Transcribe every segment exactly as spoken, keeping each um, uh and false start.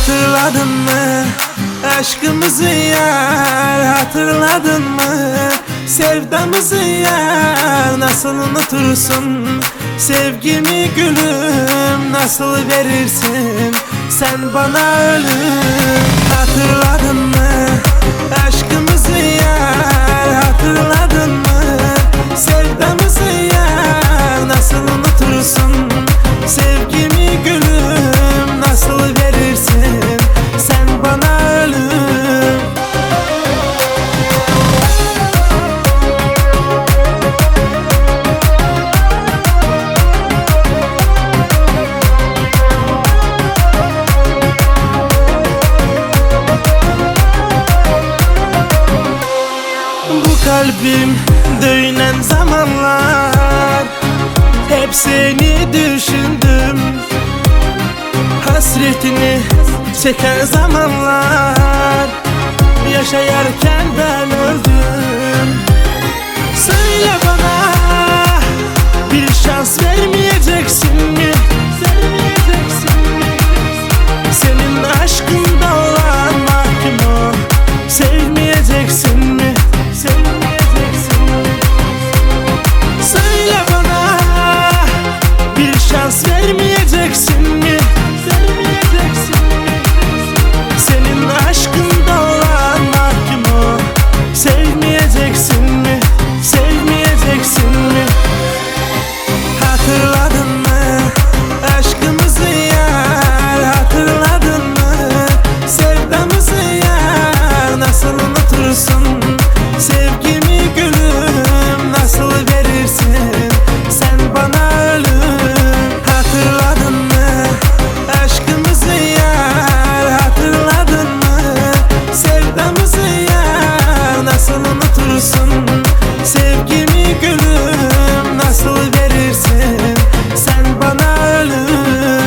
Hatırladın mı aşkımızı yar, hatırladın mı sevdamızı yar? Nasıl unutursun sevgimi gülüm, nasıl verirsin sen bana ölüm? Hatırladın mı aşkımızı yar, hatırladın mı sevdamızı yar? Nasıl unutursun sevgimi gülüm, nasıl verirsin sen bana ölüm? Bu kalbim dönen zamanlar hep seni düşündüm. Hasretini çeken zamanlar yaşayarken ben öldüm. Söyle bana, bir şans vermeyeceksin mi? Vermeyeceksin mi? Senin aşkında olan mahkumu sevmeyeceksin mi? Sevmeyeceksin mi? Söyle bana, bir şans vermeyeceksin mi? Vermeyeceksin mi? Senin aşkında olan mahkumu sevmeyeceksin mi? Sevmeyeceksin mi? Hatırladın mı aşkımızı yar, hatırladın mı sevdamızı yar? Nasıl unutursun sevgimi gülüm, nasıl verirsin sen bana ölüm? Hatırladın mı aşkımızı yar, hatırladın mı sevdamızı yar? Nasıl unutursun sevgimi gülüm, nasıl verirsin sen bana ölüm?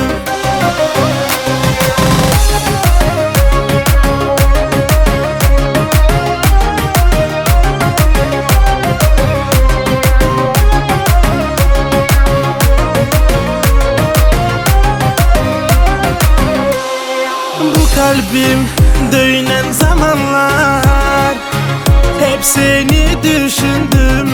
Bu kalbim dönen zamanlar hep seni düşündüm.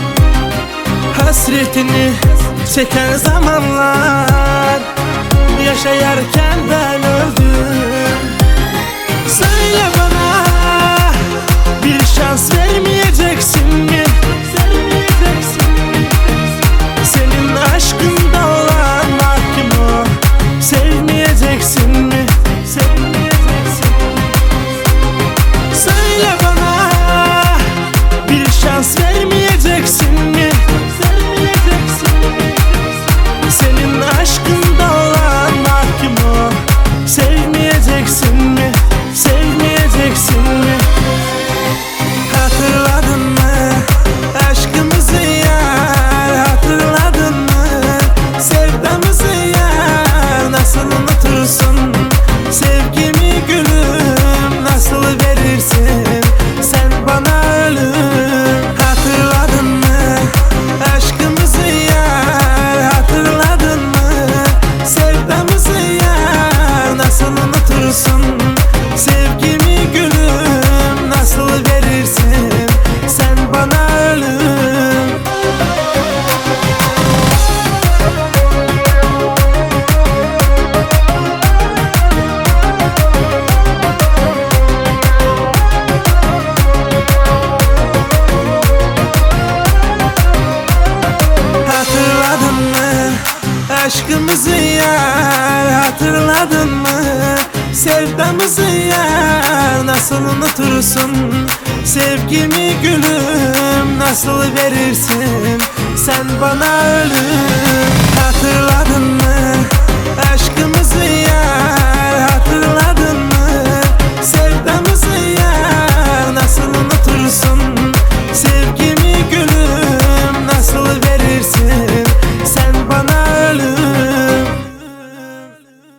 Hasretini çeken zamanlar yaşayarken ben öldüm. Söyle bana, bir şans vermeyeceksin mi? Vermeyeceksin mi? Senin aşkında olan mahkumu sevmeyeceksin mi? Sevmeyeceksin mi? Söyle bana, bir şans vermeyeceksin mi? Vermeyeceksin mi? Senin aşkında olan mahkumu sevmeyeceksin mi? Sevmeyeceksin mi? Hatırladın mı aşkımızı yar, hatırladın mı sevdamızı yar? Nasıl unutursun sevgimi gülüm, nasıl verirsin sen bana ölüm? Hatırladın mı aşkımızı yar, hatırladın mı sevdamızı yar? Nasıl unutursun sevgimi gülüm, nasıl verirsin sen bana ölüm? Hatırladın mı aşkımızı yar, hatırladın mı sevdamızı yar? Nasıl unutursun sevgimi gülüm, nasıl verirsin sen bana ölüm? Hatırladın mı aşkımızı